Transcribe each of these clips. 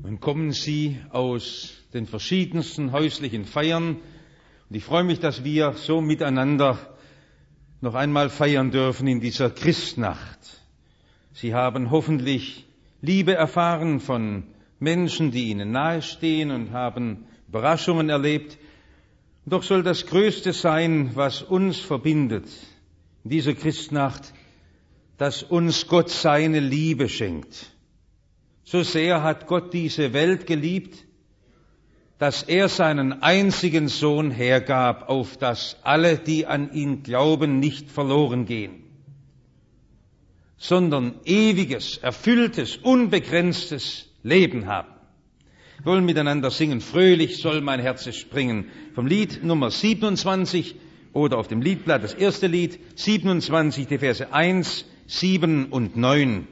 Nun kommen Sie aus den verschiedensten häuslichen Feiern und ich freue mich, dass wir so miteinander noch einmal feiern dürfen in dieser Christnacht. Sie haben hoffentlich Liebe erfahren von Menschen, die Ihnen nahestehen und haben Überraschungen erlebt. Doch soll das Größte sein, was uns verbindet in dieser Christnacht, dass uns Gott seine Liebe schenkt. So sehr hat Gott diese Welt geliebt, dass er seinen einzigen Sohn hergab, auf dass alle, die an ihn glauben, nicht verloren gehen, sondern ewiges, erfülltes, unbegrenztes Leben haben. Wir wollen miteinander singen, fröhlich soll mein Herz springen, vom Lied Nummer 27 oder auf dem Liedblatt das erste Lied, 27, die Verse 1, 7 und 9.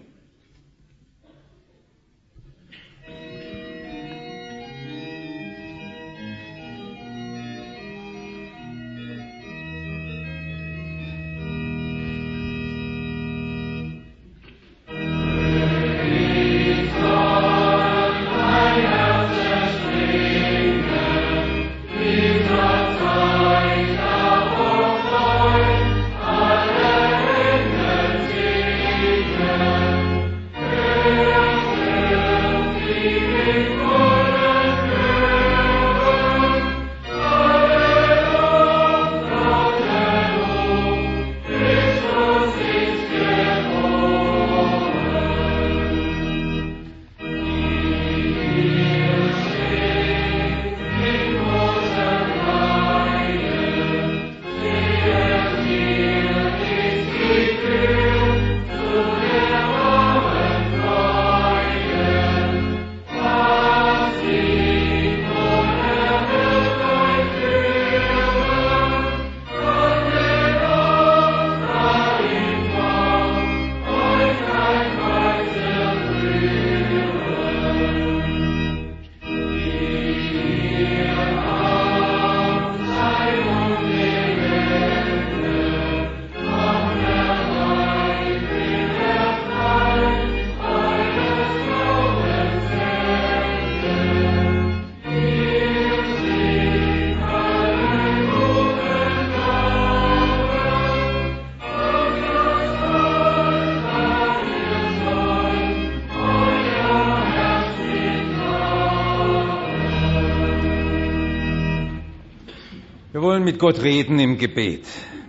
Wir wollen mit Gott reden im Gebet.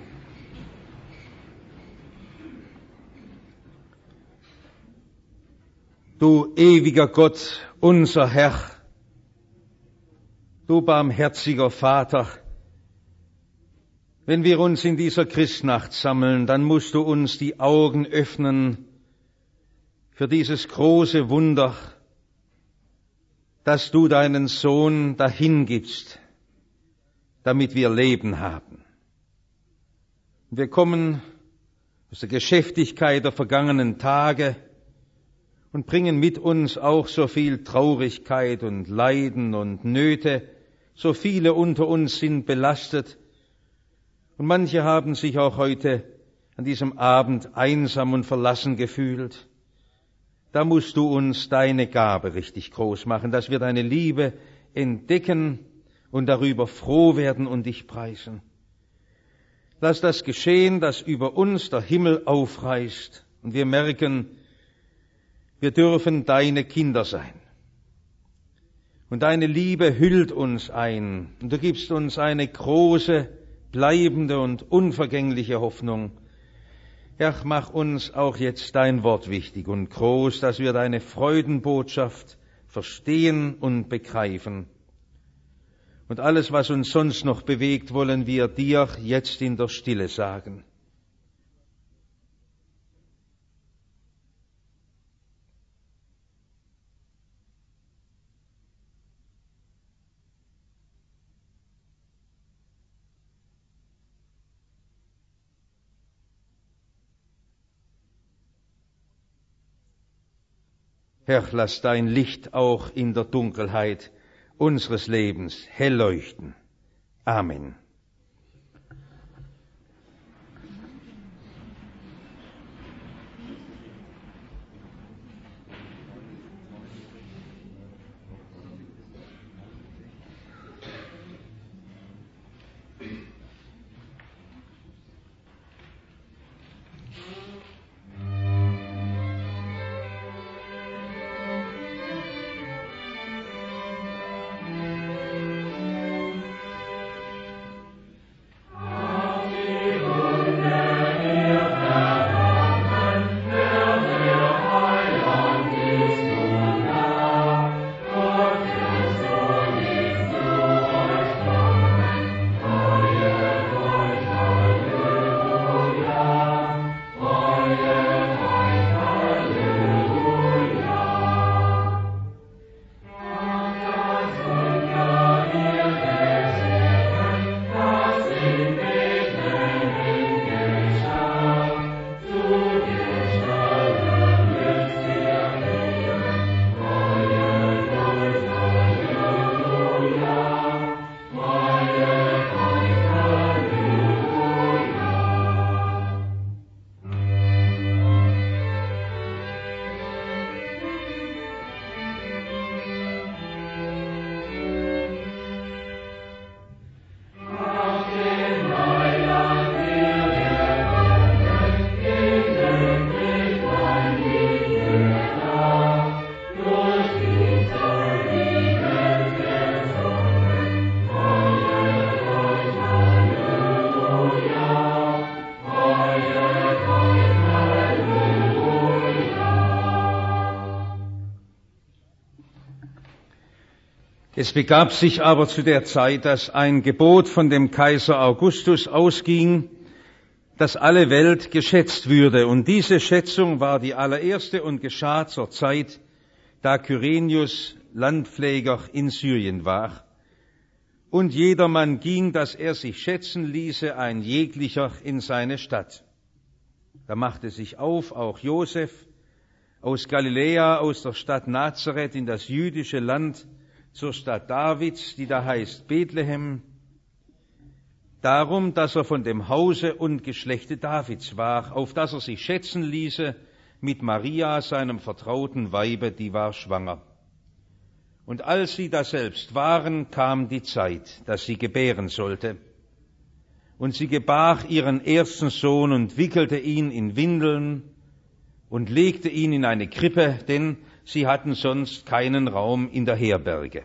Du ewiger Gott, unser Herr, du barmherziger Vater, wenn wir uns in dieser Christnacht sammeln, dann musst du uns die Augen öffnen für dieses große Wunder, dass du deinen Sohn dahingibst, damit wir Leben haben. Wir kommen aus der Geschäftigkeit der vergangenen Tage und bringen mit uns auch so viel Traurigkeit und Leiden und Nöte. So viele unter uns sind belastet und manche haben sich auch heute an diesem Abend einsam und verlassen gefühlt. Da musst du uns deine Gabe richtig groß machen, dass wir deine Liebe entdecken und darüber froh werden und dich preisen. Lass das geschehen, dass über uns der Himmel aufreißt und wir merken, wir dürfen deine Kinder sein. Und deine Liebe hüllt uns ein und du gibst uns eine große, bleibende und unvergängliche Hoffnung. Herr, mach uns auch jetzt dein Wort wichtig und groß, dass wir deine Freudenbotschaft verstehen und begreifen. Und alles, was uns sonst noch bewegt, wollen wir dir jetzt in der Stille sagen. Herr, lass dein Licht auch in der Dunkelheit unseres Lebens hell leuchten. Amen. Es begab sich aber zu der Zeit, dass ein Gebot von dem Kaiser Augustus ausging, dass alle Welt geschätzt würde. Und diese Schätzung war die allererste und geschah zur Zeit, da Kyrenius Landpfleger in Syrien war. Und jedermann ging, dass er sich schätzen ließe, ein jeglicher in seine Stadt. Da machte sich auf auch Josef aus Galiläa, aus der Stadt Nazareth in das jüdische Land, zur Stadt Davids, die da heißt Bethlehem, darum, dass er von dem Hause und Geschlechte Davids war, auf dass er sich schätzen ließe mit Maria, seinem vertrauten Weibe, die war schwanger. Und als sie daselbst waren, kam die Zeit, dass sie gebären sollte. Und sie gebar ihren ersten Sohn und wickelte ihn in Windeln und legte ihn in eine Krippe, denn sie hatten sonst keinen Raum in der Herberge.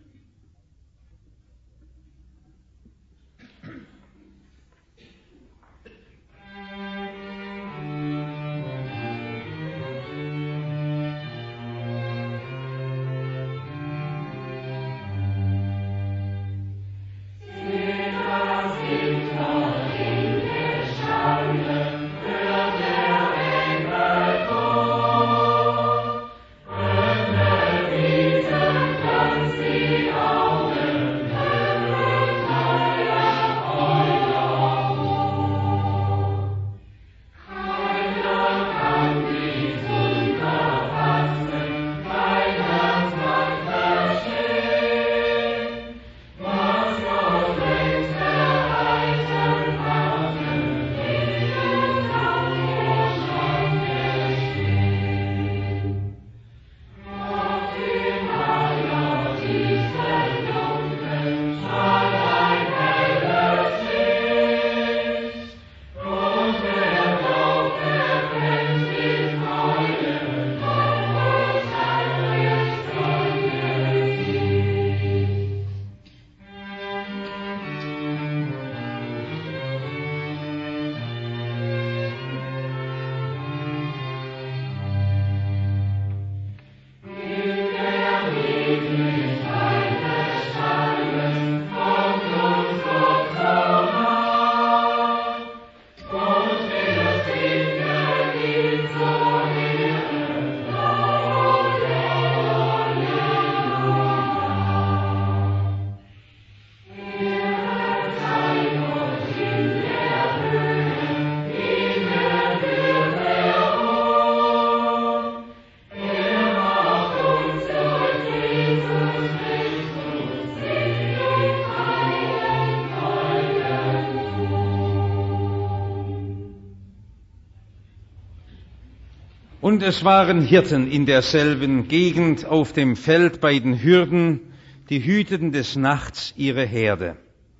Und es waren Hirten in derselben Gegend auf dem Feld bei den Hürden, die hüteten des Nachts ihre Herde.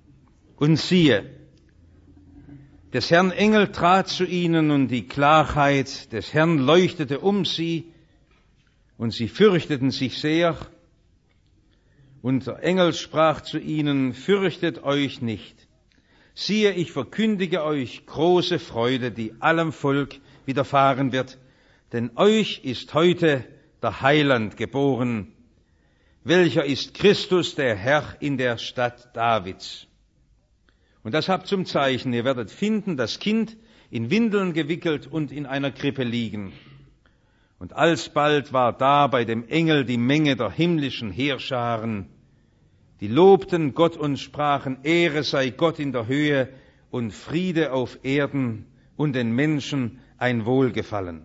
Und siehe, des Herrn Engel trat zu ihnen, und die Klarheit des Herrn leuchtete um sie, und sie fürchteten sich sehr. Und der Engel sprach zu ihnen: Fürchtet euch nicht. Siehe, ich verkündige euch große Freude, die allem Volk widerfahren wird. Denn euch ist heute der Heiland geboren, welcher ist Christus, der Herr, in der Stadt Davids. Und das habt zum Zeichen: Ihr werdet finden das Kind in Windeln gewickelt und in einer Krippe liegen. Und alsbald war da bei dem Engel die Menge der himmlischen Heerscharen, die lobten Gott und sprachen: Ehre sei Gott in der Höhe und Friede auf Erden und den Menschen ein Wohlgefallen.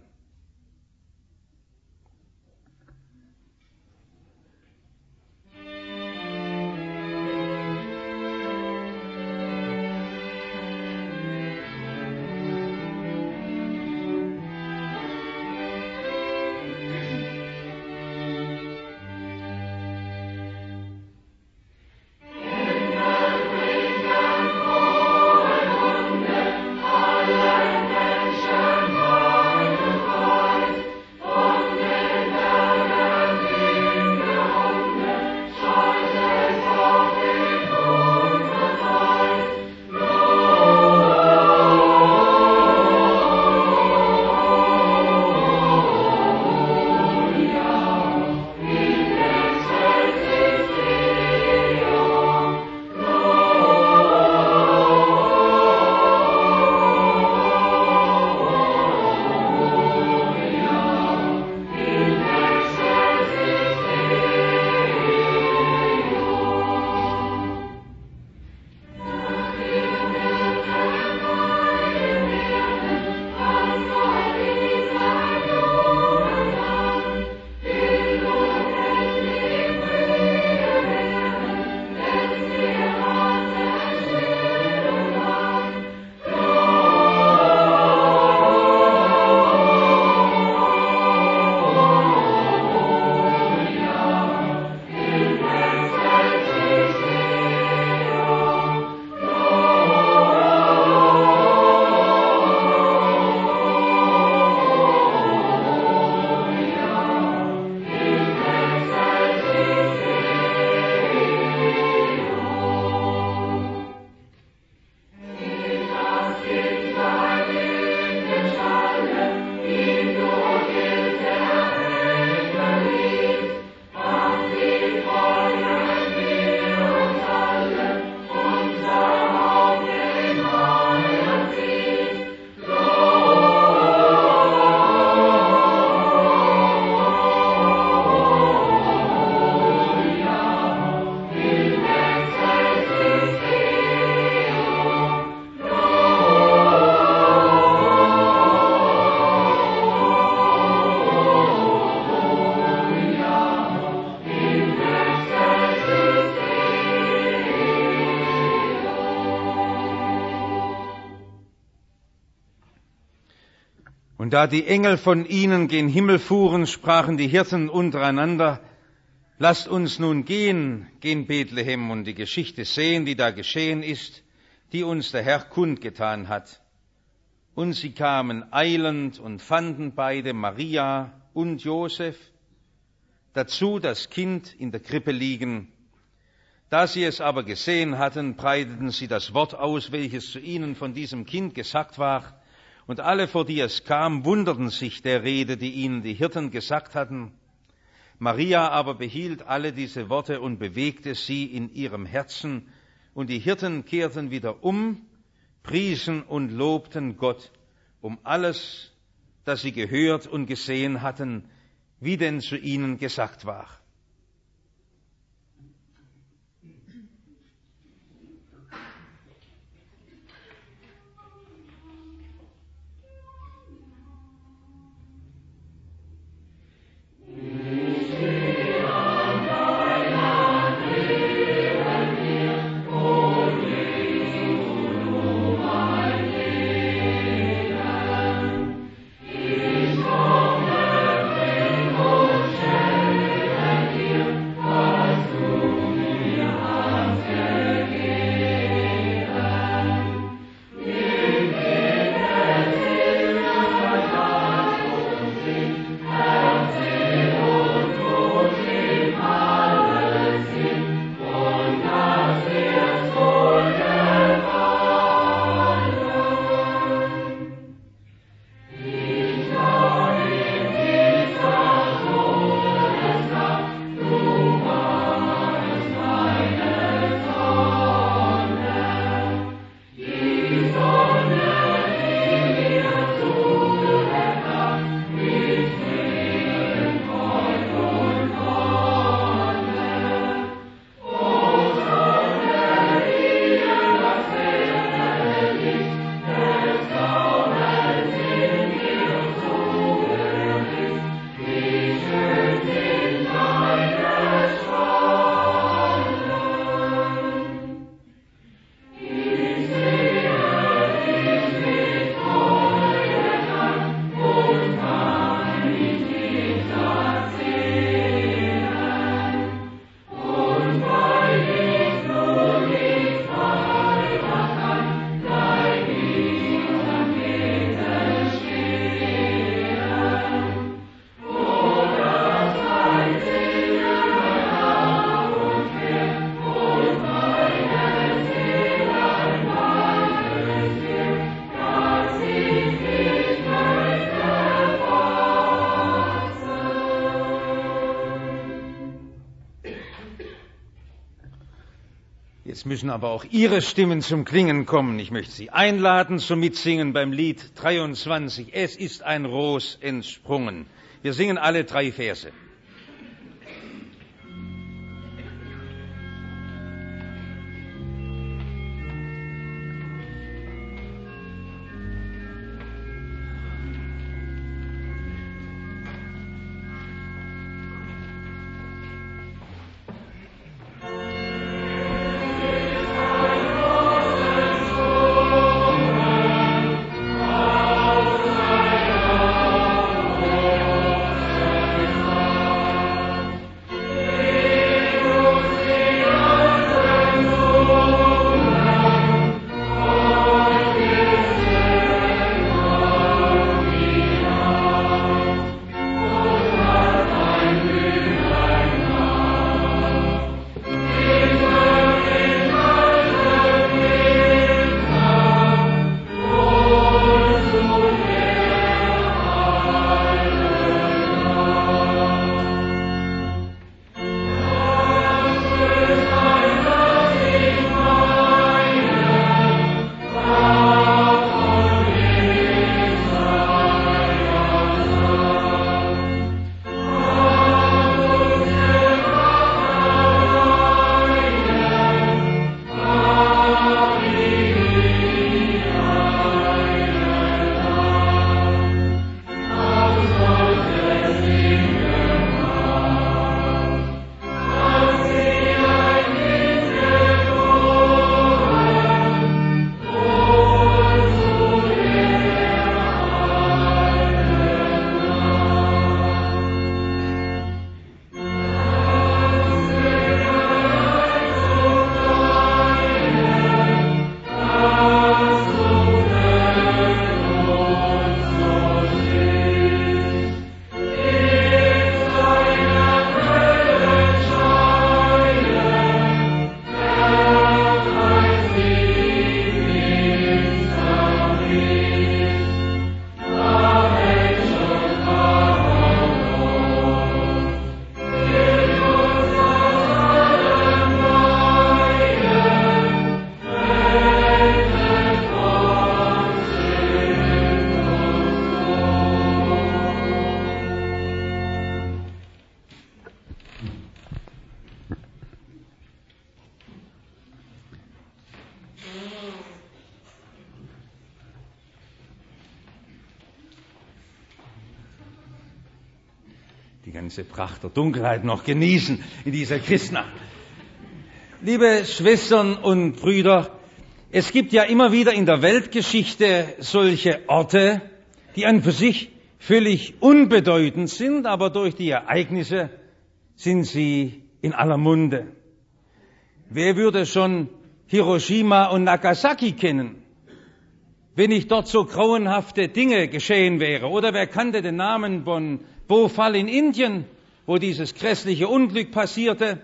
Und da die Engel von ihnen gen Himmel fuhren, sprachen die Hirten untereinander: Lasst uns nun gehen gen Bethlehem und die Geschichte sehen, die da geschehen ist, die uns der Herr kundgetan hat. Und sie kamen eilend und fanden beide, Maria und Josef, dazu das Kind in der Krippe liegen. Da sie es aber gesehen hatten, breiteten sie das Wort aus, welches zu ihnen von diesem Kind gesagt war. Und alle, vor die es kam, wunderten sich der Rede, die ihnen die Hirten gesagt hatten. Maria aber behielt alle diese Worte und bewegte sie in ihrem Herzen. Und die Hirten kehrten wieder um, priesen und lobten Gott um alles, das sie gehört und gesehen hatten, wie denn zu ihnen gesagt war. Jetzt müssen aber auch Ihre Stimmen zum Klingen kommen. Ich möchte Sie einladen zum Mitsingen beim Lied 23. Es ist ein Ros entsprungen. Wir singen alle 3 Verse. ganze Pracht der Dunkelheit noch genießen in dieser Christnacht. Liebe Schwestern und Brüder, es gibt ja immer wieder in der Weltgeschichte solche Orte, die an für sich völlig unbedeutend sind, aber durch die Ereignisse sind sie in aller Munde. Wer würde schon Hiroshima und Nagasaki kennen, wenn nicht dort so grauenhafte Dinge geschehen wäre? Oder wer kannte den Namen von Bhopal in Indien, wo dieses grässliche Unglück passierte?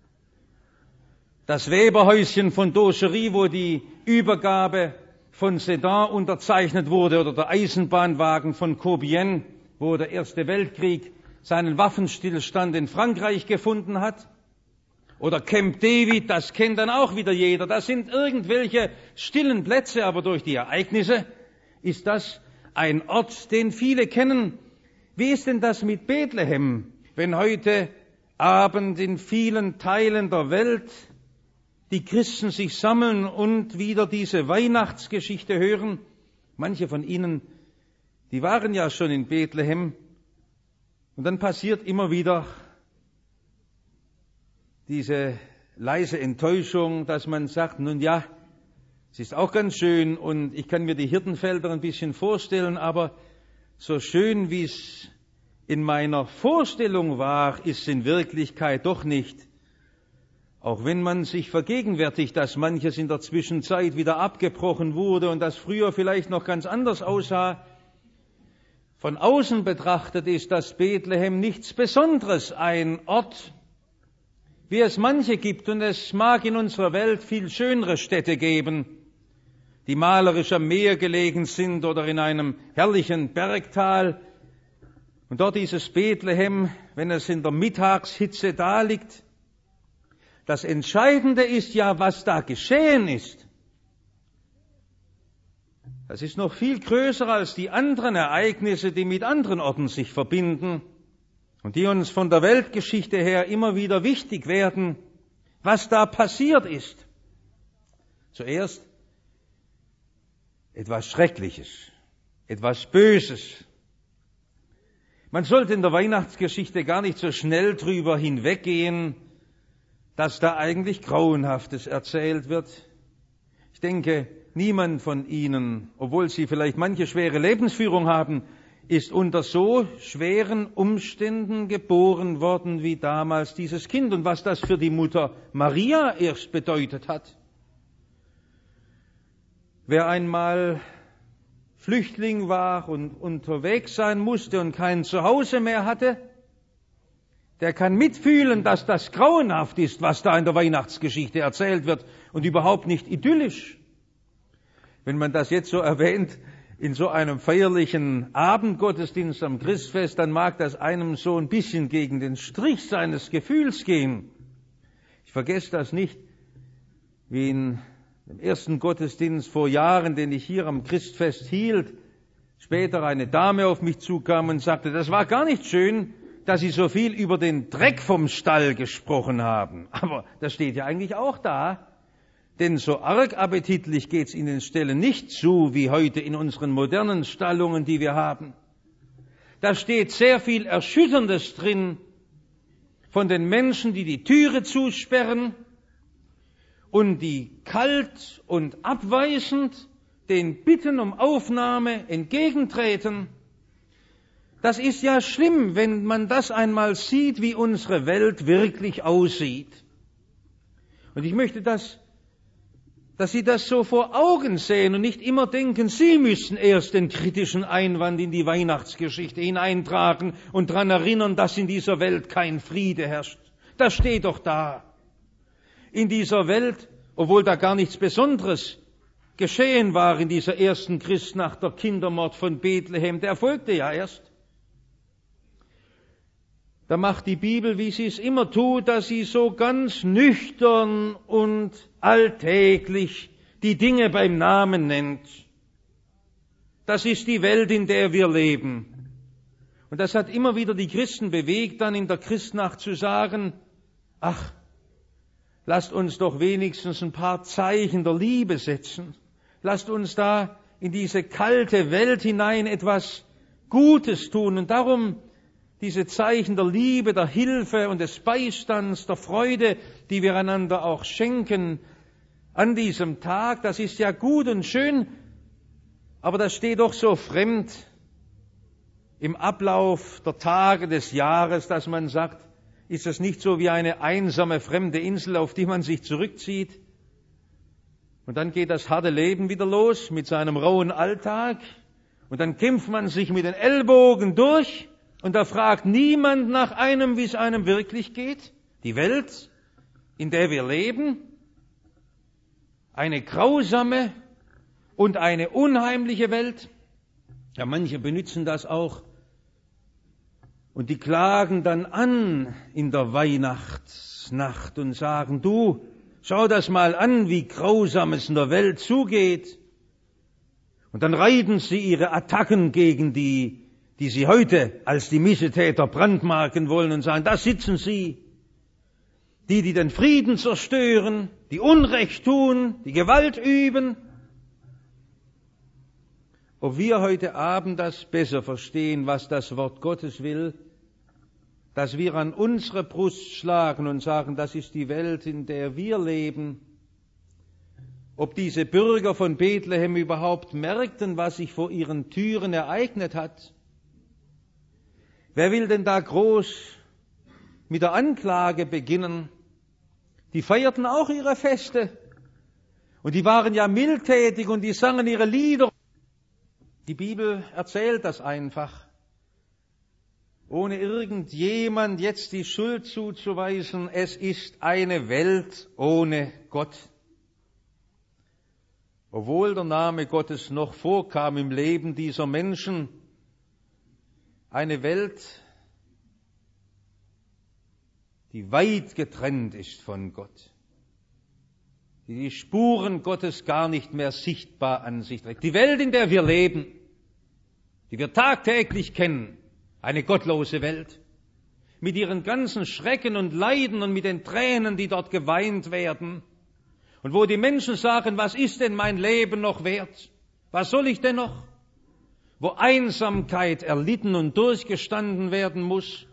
Das Weberhäuschen von Doschery, wo die Übergabe von Sedan unterzeichnet wurde, oder der Eisenbahnwagen von Compiègne, wo der Erste Weltkrieg seinen Waffenstillstand in Frankreich gefunden hat. Oder Camp David, das kennt dann auch wieder jeder. Das sind irgendwelche stillen Plätze, aber durch die Ereignisse ist das ein Ort, den viele kennen. Wie ist denn das mit Bethlehem, wenn heute Abend in vielen Teilen der Welt die Christen sich sammeln und wieder diese Weihnachtsgeschichte hören? Manche von ihnen, die waren ja schon in Bethlehem. Und dann passiert immer wieder diese leise Enttäuschung, dass man sagt, nun ja, es ist auch ganz schön und ich kann mir die Hirtenfelder ein bisschen vorstellen, aber so schön wie es in meiner Vorstellung war, ist es in Wirklichkeit doch nicht. Auch wenn man sich vergegenwärtigt, dass manches in der Zwischenzeit wieder abgebrochen wurde und das früher vielleicht noch ganz anders aussah, von außen betrachtet ist das Bethlehem nichts Besonderes, ein Ort, wie es manche gibt, und es mag in unserer Welt viel schönere Städte geben, die malerisch am Meer gelegen sind oder in einem herrlichen Bergtal. Und dort dieses Bethlehem, wenn es in der Mittagshitze da liegt, das Entscheidende ist ja, was da geschehen ist. Das ist noch viel größer als die anderen Ereignisse, die mit anderen Orten sich verbinden und die uns von der Weltgeschichte her immer wieder wichtig werden, was da passiert ist. Zuerst etwas Schreckliches, etwas Böses. Man sollte in der Weihnachtsgeschichte gar nicht so schnell drüber hinweggehen, dass da eigentlich Grauenhaftes erzählt wird. Ich denke, niemand von Ihnen, obwohl Sie vielleicht manche schwere Lebensführung haben, ist unter so schweren Umständen geboren worden wie damals dieses Kind und was das für die Mutter Maria erst bedeutet hat. Wer einmal Flüchtling war und unterwegs sein musste und kein Zuhause mehr hatte, der kann mitfühlen, dass das grauenhaft ist, was da in der Weihnachtsgeschichte erzählt wird und überhaupt nicht idyllisch. Wenn man das jetzt so erwähnt, in so einem feierlichen Abendgottesdienst am Christfest, dann mag das einem so ein bisschen gegen den Strich seines Gefühls gehen. Ich vergesse das nicht, wie in dem ersten Gottesdienst vor Jahren, den ich hier am Christfest hielt, später eine Dame auf mich zukam und sagte, das war gar nicht schön, dass Sie so viel über den Dreck vom Stall gesprochen haben. Aber das steht ja eigentlich auch da. Denn so arg appetitlich geht's in den Ställen nicht zu, wie heute in unseren modernen Stallungen, die wir haben. Da steht sehr viel Erschütterndes drin von den Menschen, die die Türe zusperren und die kalt und abweisend den Bitten um Aufnahme entgegentreten. Das ist ja schlimm, wenn man das einmal sieht, wie unsere Welt wirklich aussieht. Und ich möchte, dass Sie das so vor Augen sehen und nicht immer denken, Sie müssen erst den kritischen Einwand in die Weihnachtsgeschichte hineintragen und daran erinnern, dass in dieser Welt kein Friede herrscht. Das steht doch da. In dieser Welt, obwohl da gar nichts Besonderes geschehen war in dieser ersten Christnacht, der Kindermord von Bethlehem, der erfolgte ja erst. Da macht die Bibel, wie sie es immer tut, dass sie so ganz nüchtern und alltäglich die Dinge beim Namen nennt. Das ist die Welt, in der wir leben. Und das hat immer wieder die Christen bewegt, dann in der Christnacht zu sagen, ach, lasst uns doch wenigstens ein paar Zeichen der Liebe setzen. Lasst uns da in diese kalte Welt hinein etwas Gutes tun. Und darum diese Zeichen der Liebe, der Hilfe und des Beistands, der Freude, die wir einander auch schenken an diesem Tag, das ist ja gut und schön, aber das steht doch so fremd im Ablauf der Tage des Jahres, dass man sagt, ist es nicht so wie eine einsame fremde Insel, auf die man sich zurückzieht? Und dann geht das harte Leben wieder los mit seinem rauen Alltag und dann kämpft man sich mit den Ellbogen durch und da fragt niemand nach einem, wie es einem wirklich geht. Die Welt, in der wir leben, eine grausame und eine unheimliche Welt. Ja, manche benutzen das auch und die klagen dann an in der Weihnachtsnacht und sagen, du, schau das mal an, wie grausam es in der Welt zugeht. Und dann reiten sie ihre Attacken gegen die sie heute als die Missetäter brandmarken wollen und sagen, da sitzen sie. Die den Frieden zerstören, die Unrecht tun, die Gewalt üben. Ob wir heute Abend das besser verstehen, was das Wort Gottes will, dass wir an unsere Brust schlagen und sagen, das ist die Welt, in der wir leben. Ob diese Bürger von Bethlehem überhaupt merkten, was sich vor ihren Türen ereignet hat. Wer will denn da groß mit der Anklage beginnen? Die feierten auch ihre Feste. Und die waren ja mildtätig und die sangen ihre Lieder. Die Bibel erzählt das einfach. Ohne irgendjemand jetzt die Schuld zuzuweisen, es ist eine Welt ohne Gott. Obwohl der Name Gottes noch vorkam im Leben dieser Menschen, eine Welt, die weit getrennt ist von Gott, die Spuren Gottes gar nicht mehr sichtbar an sich trägt. Die Welt, in der wir leben, die wir tagtäglich kennen, eine gottlose Welt, mit ihren ganzen Schrecken und Leiden und mit den Tränen, die dort geweint werden, und wo die Menschen sagen, was ist denn mein Leben noch wert? Was soll ich denn noch? Wo Einsamkeit erlitten und durchgestanden werden muss.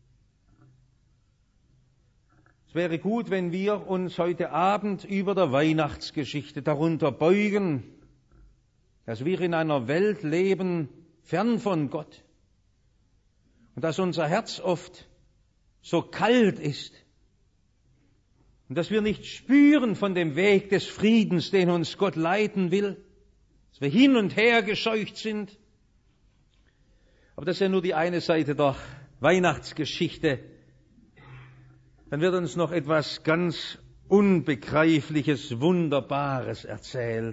Es wäre gut, wenn wir uns heute Abend über der Weihnachtsgeschichte darunter beugen, dass wir in einer Welt leben, fern von Gott. Und dass unser Herz oft so kalt ist. Und dass wir nicht spüren von dem Weg des Friedens, den uns Gott leiten will. Dass wir hin und her gescheucht sind. Aber das ist ja nur die eine Seite der Weihnachtsgeschichte. Dann wird uns noch etwas ganz Unbegreifliches, Wunderbares erzählt.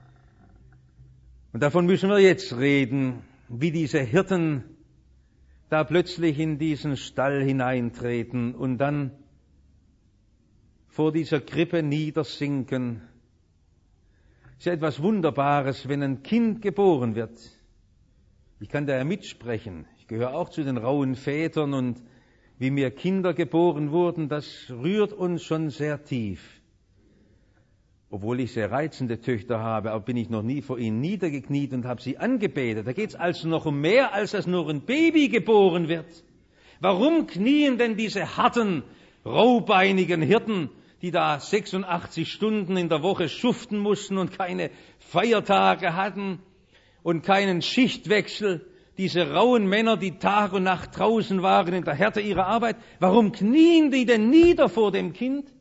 Und davon müssen wir jetzt reden, wie diese Hirten da plötzlich in diesen Stall hineintreten und dann vor dieser Krippe niedersinken. Es ist ja etwas Wunderbares, wenn ein Kind geboren wird. Ich kann da ja mitsprechen. Ich gehöre auch zu den rauen Vätern und wie mir Kinder geboren wurden, das rührt uns schon sehr tief. Obwohl ich sehr reizende Töchter habe, aber bin ich noch nie vor ihnen niedergekniet und habe sie angebetet. Da geht es also noch um mehr, als dass nur ein Baby geboren wird. Warum knien denn diese harten, raubeinigen Hirten, die da 86 Stunden in der Woche schuften mussten und keine Feiertage hatten und keinen Schichtwechsel, diese rauen Männer, die Tag und Nacht draußen waren in der Härte ihrer Arbeit, warum knien die denn nieder vor dem Kind?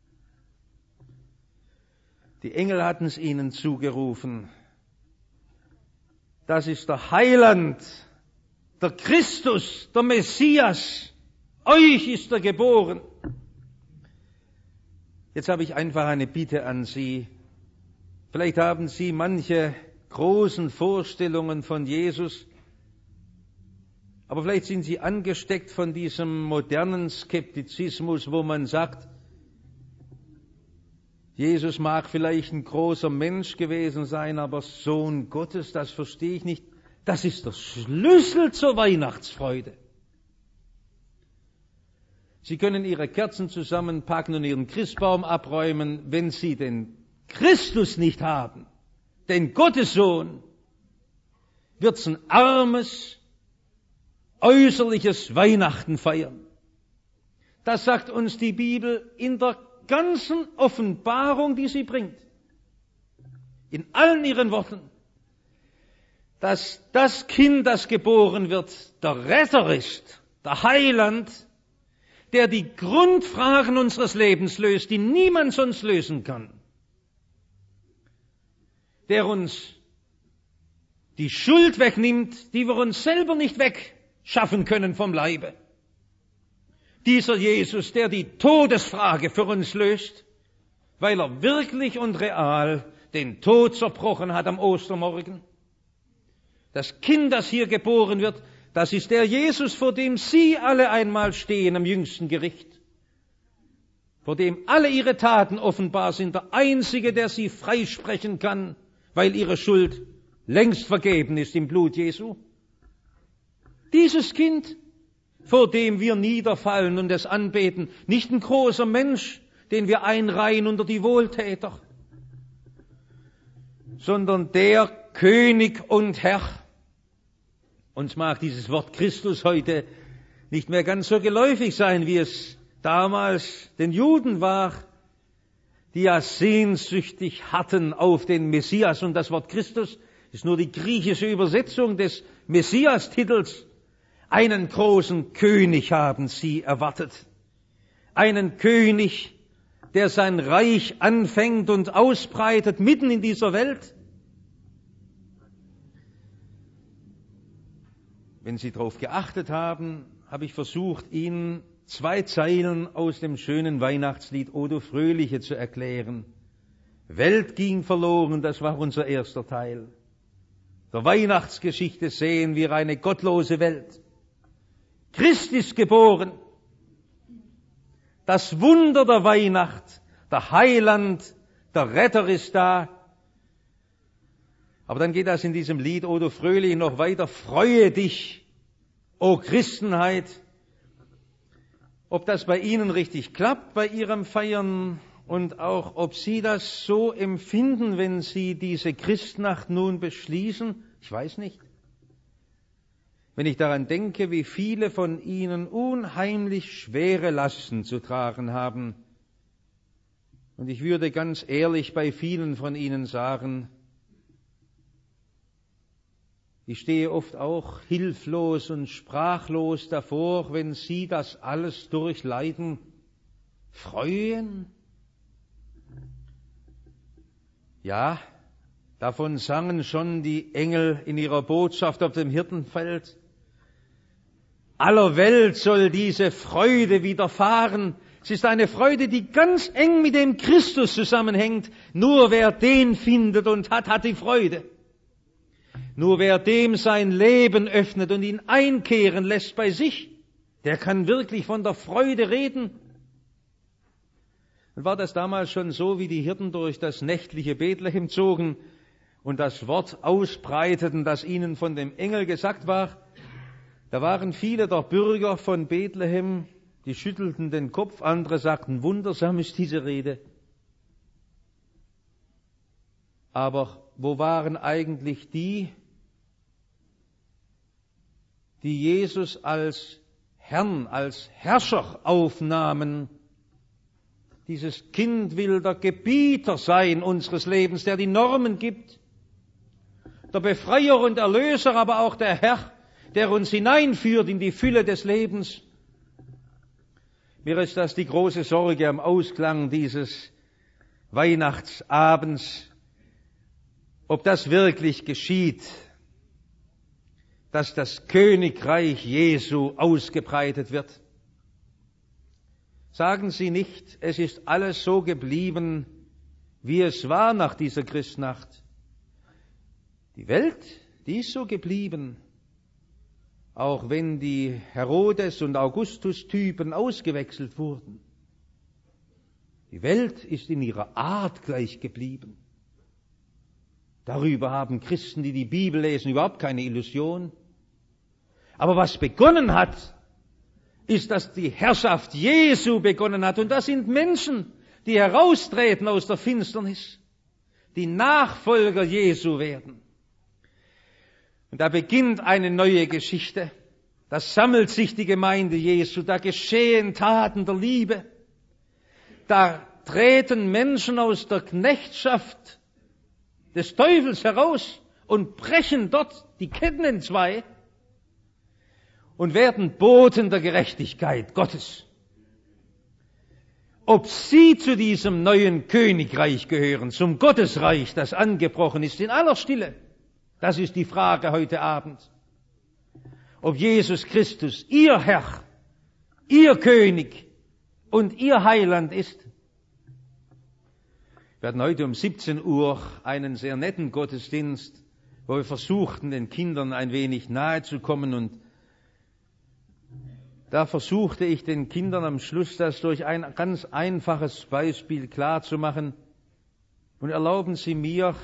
Die Engel hatten es ihnen zugerufen. Das ist der Heiland, der Christus, der Messias. Euch ist er geboren. Jetzt habe ich einfach eine Bitte an Sie. Vielleicht haben Sie manche großen Vorstellungen von Jesus, aber vielleicht sind Sie angesteckt von diesem modernen Skeptizismus, wo man sagt, Jesus mag vielleicht ein großer Mensch gewesen sein, aber Sohn Gottes, das verstehe ich nicht. Das ist der Schlüssel zur Weihnachtsfreude. Sie können Ihre Kerzen zusammenpacken und Ihren Christbaum abräumen, wenn Sie den Christus nicht haben, den Gottessohn, wird's ein armes, äußerliches Weihnachten feiern. Das sagt uns die Bibel in der ganzen Offenbarung, die sie bringt. In allen ihren Worten. Dass das Kind, das geboren wird, der Retter ist, der Heiland, der die Grundfragen unseres Lebens löst, die niemand sonst lösen kann. Der uns die Schuld wegnimmt, die wir uns selber nicht wegschaffen können vom Leibe. Dieser Jesus, der die Todesfrage für uns löst, weil er wirklich und real den Tod zerbrochen hat am Ostermorgen. Das Kind, das hier geboren wird, das ist der Jesus, vor dem Sie alle einmal stehen am jüngsten Gericht, vor dem alle Ihre Taten offenbar sind, der Einzige, der Sie freisprechen kann, weil Ihre Schuld längst vergeben ist im Blut Jesu. Dieses Kind, vor dem wir niederfallen und es anbeten, nicht ein großer Mensch, den wir einreihen unter die Wohltäter, sondern der König und Herr. Uns mag dieses Wort Christus heute nicht mehr ganz so geläufig sein, wie es damals den Juden war, die ja sehnsüchtig hatten auf den Messias. Und das Wort Christus ist nur die griechische Übersetzung des Messias-Titels. Einen großen König haben sie erwartet. Einen König, der sein Reich anfängt und ausbreitet mitten in dieser Welt. Wenn Sie darauf geachtet haben, habe ich versucht, Ihnen 2 Zeilen aus dem schönen Weihnachtslied O du Fröhliche zu erklären. Welt ging verloren, das war unser erster Teil. Der Weihnachtsgeschichte sehen wir eine gottlose Welt. Christ ist geboren. Das Wunder der Weihnacht, der Heiland, der Retter ist da. Aber dann geht das in diesem Lied O du Fröhliche noch weiter. Freue dich, o Christenheit. Ob das bei Ihnen richtig klappt, bei Ihrem Feiern, und auch ob Sie das so empfinden, wenn Sie diese Christnacht nun beschließen, ich weiß nicht. Wenn ich daran denke, wie viele von Ihnen unheimlich schwere Lasten zu tragen haben, und ich würde ganz ehrlich bei vielen von Ihnen sagen, ich stehe oft auch hilflos und sprachlos davor, wenn Sie das alles durchleiden. Freuen? Ja, davon sangen schon die Engel in ihrer Botschaft auf dem Hirtenfeld. Aller Welt soll diese Freude widerfahren. Es ist eine Freude, die ganz eng mit dem Christus zusammenhängt. Nur wer den findet und hat die Freude. Nur wer dem sein Leben öffnet und ihn einkehren lässt bei sich, der kann wirklich von der Freude reden. Und war das damals schon so, wie die Hirten durch das nächtliche Bethlehem zogen und das Wort ausbreiteten, das ihnen von dem Engel gesagt war? Da waren viele der Bürger von Bethlehem, die schüttelten den Kopf, andere sagten, wundersam ist diese Rede. Aber wo waren eigentlich die, die Jesus als Herrn, als Herrscher aufnahmen? Dieses Kind will der Gebieter sein unseres Lebens, der die Normen gibt. Der Befreier und Erlöser, aber auch der Herr, der uns hineinführt in die Fülle des Lebens. Mir ist das die große Sorge am Ausklang dieses Weihnachtsabends, ob das wirklich geschieht, dass das Königreich Jesu ausgebreitet wird. Sagen Sie nicht, es ist alles so geblieben, wie es war nach dieser Christnacht. Die Welt, die ist so geblieben, auch wenn die Herodes- und Augustus-Typen ausgewechselt wurden. Die Welt ist in ihrer Art gleich geblieben. Darüber haben Christen, die die Bibel lesen, überhaupt keine Illusion. Aber was begonnen hat, ist, dass die Herrschaft Jesu begonnen hat. Und das sind Menschen, die heraustreten aus der Finsternis, die Nachfolger Jesu werden. Und da beginnt eine neue Geschichte. Da sammelt sich die Gemeinde Jesu, da geschehen Taten der Liebe. Da treten Menschen aus der Knechtschaft des Teufels heraus und brechen dort die Ketten entzwei und werden Boten der Gerechtigkeit Gottes. Ob sie zu diesem neuen Königreich gehören, zum Gottesreich, das angebrochen ist, in aller Stille, das ist die Frage heute Abend. Ob Jesus Christus ihr Herr, ihr König und ihr Heiland ist. Wir hatten heute um 17 Uhr einen sehr netten Gottesdienst, wo wir versuchten, den Kindern ein wenig nahe zu kommen, und da versuchte ich den Kindern am Schluss das durch ein ganz einfaches Beispiel klarzumachen. Und erlauben Sie mir,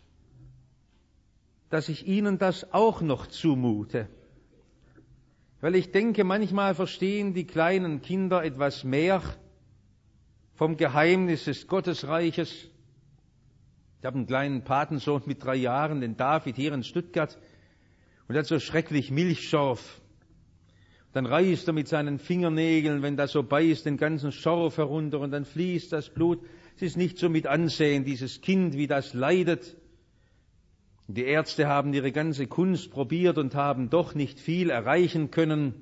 dass ich Ihnen das auch noch zumute. Weil ich denke, manchmal verstehen die kleinen Kinder etwas mehr vom Geheimnis des Gottesreiches. Ich habe einen kleinen Patensohn mit 3 Jahren, den David, hier in Stuttgart, und er hat so schrecklich Milchschorf. Dann reißt er mit seinen Fingernägeln, wenn das so beißt, den ganzen Schorf herunter und dann fließt das Blut. Es ist nicht so mit ansehen, dieses Kind, wie das leidet. Die Ärzte haben ihre ganze Kunst probiert und haben doch nicht viel erreichen können.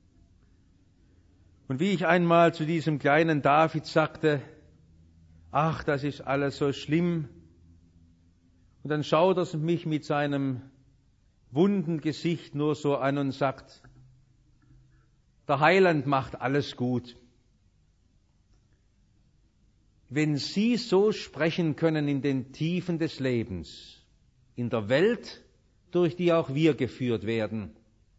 Und wie ich einmal zu diesem kleinen David sagte, ach, das ist alles so schlimm. Und dann schaut er mich mit seinem wunden Gesicht nur so an und sagt, der Heiland macht alles gut. Wenn Sie so sprechen können in den Tiefen des Lebens, in der Welt, durch die auch wir geführt werden.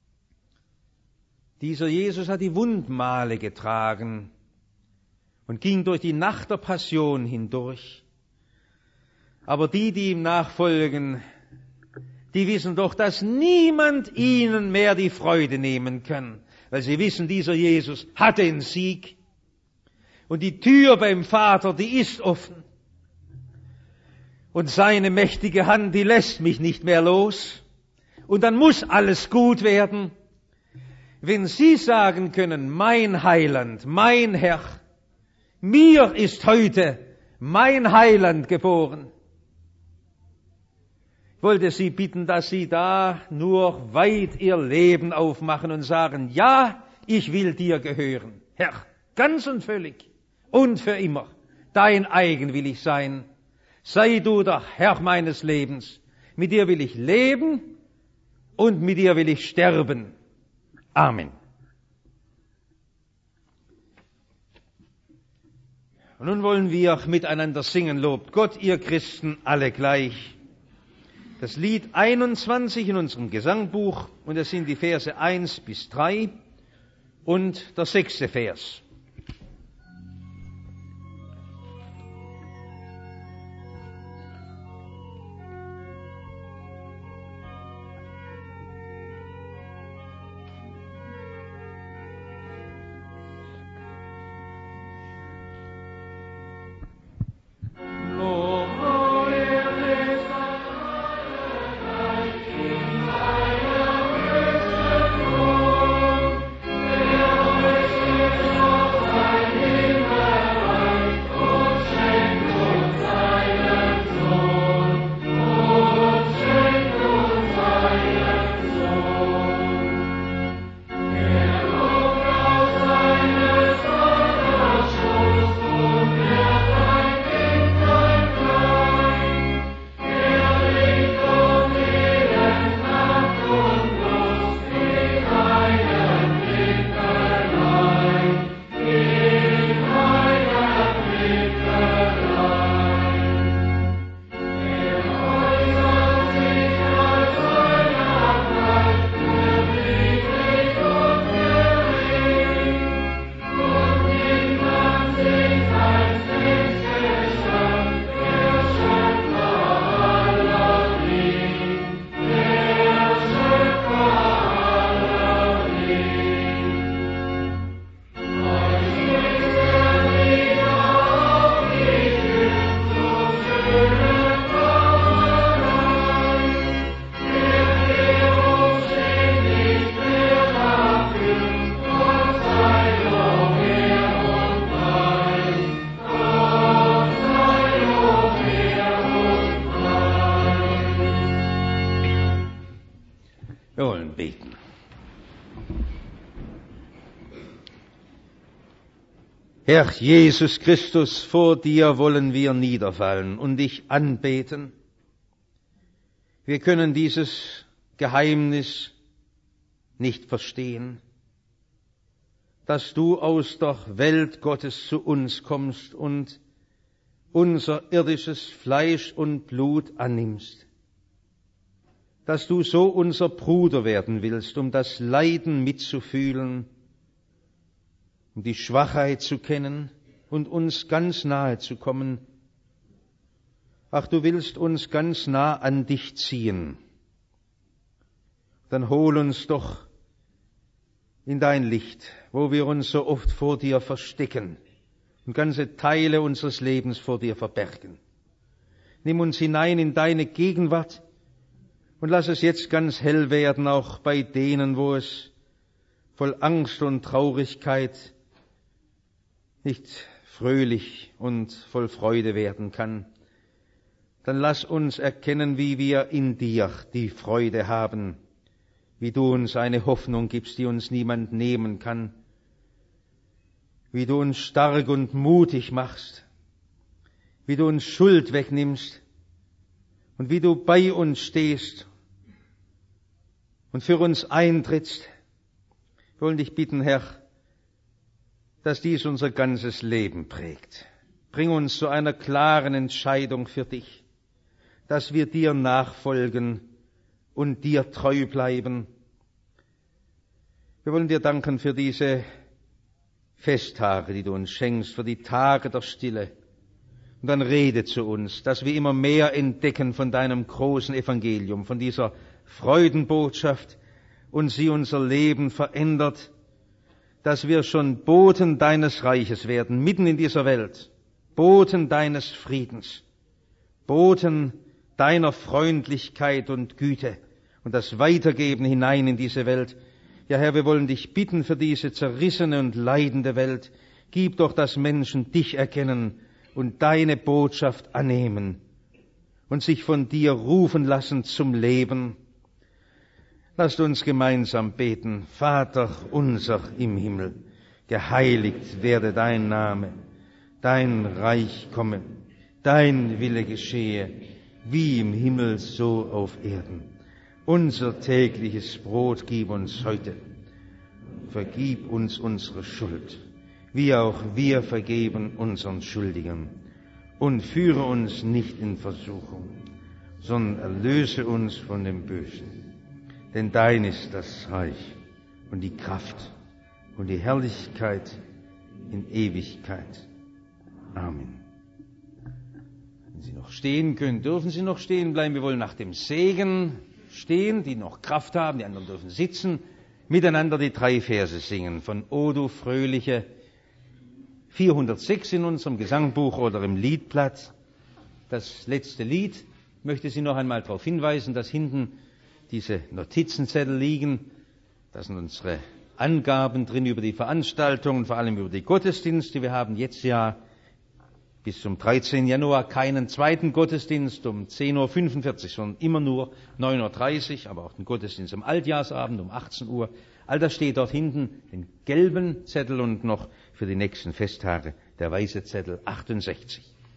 Dieser Jesus hat die Wundmale getragen und ging durch die Nacht der Passion hindurch. Aber die ihm nachfolgen, die wissen doch, dass niemand ihnen mehr die Freude nehmen kann, weil sie wissen, dieser Jesus hat den Sieg. Und die Tür beim Vater, die ist offen. Und seine mächtige Hand, die lässt mich nicht mehr los. Und dann muss alles gut werden. Wenn Sie sagen können, mein Heiland, mein Herr, mir ist heute mein Heiland geboren. Ich wollte Sie bitten, dass Sie da nur weit Ihr Leben aufmachen und sagen, ja, ich will dir gehören, Herr, ganz und völlig und für immer. Dein eigen will ich sein. Sei du der Herr meines Lebens. Mit dir will ich leben und mit dir will ich sterben. Amen. Und nun wollen wir miteinander singen, lobt Gott, ihr Christen, alle gleich. Das Lied 21 in unserem Gesangbuch, und das sind die Verse 1 bis 3 und der 6. Vers. Amen. Herr Jesus Christus, vor dir wollen wir niederfallen und dich anbeten. Wir können dieses Geheimnis nicht verstehen, dass du aus der Welt Gottes zu uns kommst und unser irdisches Fleisch und Blut annimmst, dass du so unser Bruder werden willst, um das Leiden mitzufühlen, um die Schwachheit zu kennen und uns ganz nahe zu kommen. Ach, du willst uns ganz nah an dich ziehen. Dann hol uns doch in dein Licht, wo wir uns so oft vor dir verstecken und ganze Teile unseres Lebens vor dir verbergen. Nimm uns hinein in deine Gegenwart und lass es jetzt ganz hell werden, auch bei denen, wo es voll Angst und Traurigkeit nicht fröhlich und voll Freude werden kann. Dann lass uns erkennen, wie wir in dir die Freude haben, wie du uns eine Hoffnung gibst, die uns niemand nehmen kann, wie du uns stark und mutig machst, wie du uns Schuld wegnimmst und wie du bei uns stehst und für uns eintrittst. Wir wollen dich bitten, Herr, dass dies unser ganzes Leben prägt. Bring uns zu einer klaren Entscheidung für dich, dass wir dir nachfolgen und dir treu bleiben. Wir wollen dir danken für diese Festtage, die du uns schenkst, für die Tage der Stille. Und dann rede zu uns, dass wir immer mehr entdecken von deinem großen Evangelium, von dieser Freudenbotschaft und sie unser Leben verändert, dass wir schon Boten deines Reiches werden, mitten in dieser Welt, Boten deines Friedens, Boten deiner Freundlichkeit und Güte und das Weitergeben hinein in diese Welt. Ja, Herr, wir wollen dich bitten für diese zerrissene und leidende Welt. Gib doch, dass Menschen dich erkennen und deine Botschaft annehmen und sich von dir rufen lassen zum Leben. Lasst uns gemeinsam beten. Vater unser im Himmel, geheiligt werde dein Name, dein Reich komme, dein Wille geschehe, wie im Himmel so auf Erden. Unser tägliches Brot gib uns heute. Vergib uns unsere Schuld, wie auch wir vergeben unseren Schuldigern. Und führe uns nicht in Versuchung, sondern erlöse uns von dem Bösen. Denn dein ist das Reich und die Kraft und die Herrlichkeit in Ewigkeit. Amen. Wenn Sie noch stehen können, dürfen Sie noch stehen bleiben. Wir wollen nach dem Segen stehen, die noch Kraft haben, die anderen dürfen sitzen, miteinander die 3 Verse singen von O du Fröhliche, 406 in unserem Gesangbuch oder im Liedblatt. Das letzte Lied, ich möchte Sie noch einmal darauf hinweisen, dass hinten diese Notizenzettel liegen. Da sind unsere Angaben drin über die Veranstaltungen, vor allem über die Gottesdienste. Wir haben jetzt ja bis zum 13. Januar keinen zweiten Gottesdienst um 10.45 Uhr, sondern immer nur 9.30 Uhr, aber auch den Gottesdienst am Altjahrsabend um 18 Uhr. All das steht dort hinten, den gelben Zettel und noch für die nächsten Festtage der weiße Zettel 68.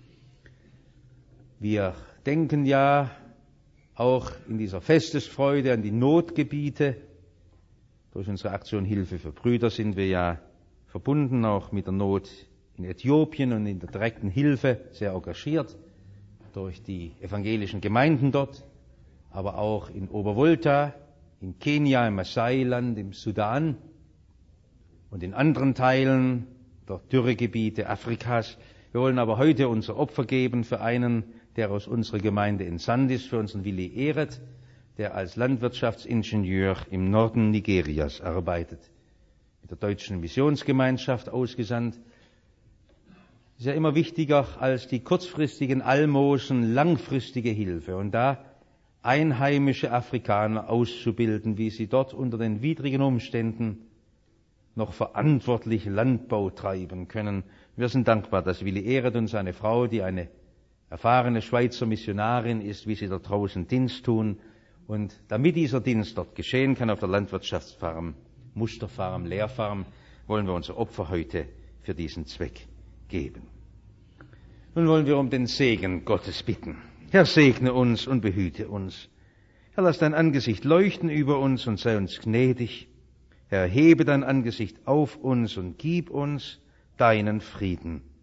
Wir denken ja auch in dieser Festesfreude an die Notgebiete. Durch unsere Aktion Hilfe für Brüder sind wir ja verbunden, auch mit der Not in Äthiopien und in der direkten Hilfe sehr engagiert, durch die evangelischen Gemeinden dort, aber auch in Obervolta, in Kenia, im Maasai-Land, im Sudan und in anderen Teilen der Dürregebiete Afrikas. Wir wollen aber heute unser Opfer geben für einen, der aus unserer Gemeinde entsandt ist, für unseren Willi Ehret, der als Landwirtschaftsingenieur im Norden Nigerias arbeitet, mit der deutschen Missionsgemeinschaft ausgesandt. Es ist ja immer wichtiger als die kurzfristigen Almosen, langfristige Hilfe. Und da einheimische Afrikaner auszubilden, wie sie dort unter den widrigen Umständen noch verantwortlich Landbau treiben können. Wir sind dankbar, dass Willi Ehret und seine Frau, die eine erfahrene Schweizer Missionarin ist, wie sie dort draußen Dienst tun. Und damit dieser Dienst dort geschehen kann auf der Landwirtschaftsfarm, Musterfarm, Lehrfarm, wollen wir unser Opfer heute für diesen Zweck geben. Nun wollen wir um den Segen Gottes bitten. Herr, segne uns und behüte uns. Herr, lass dein Angesicht leuchten über uns und sei uns gnädig. Herr, hebe dein Angesicht auf uns und gib uns deinen Frieden.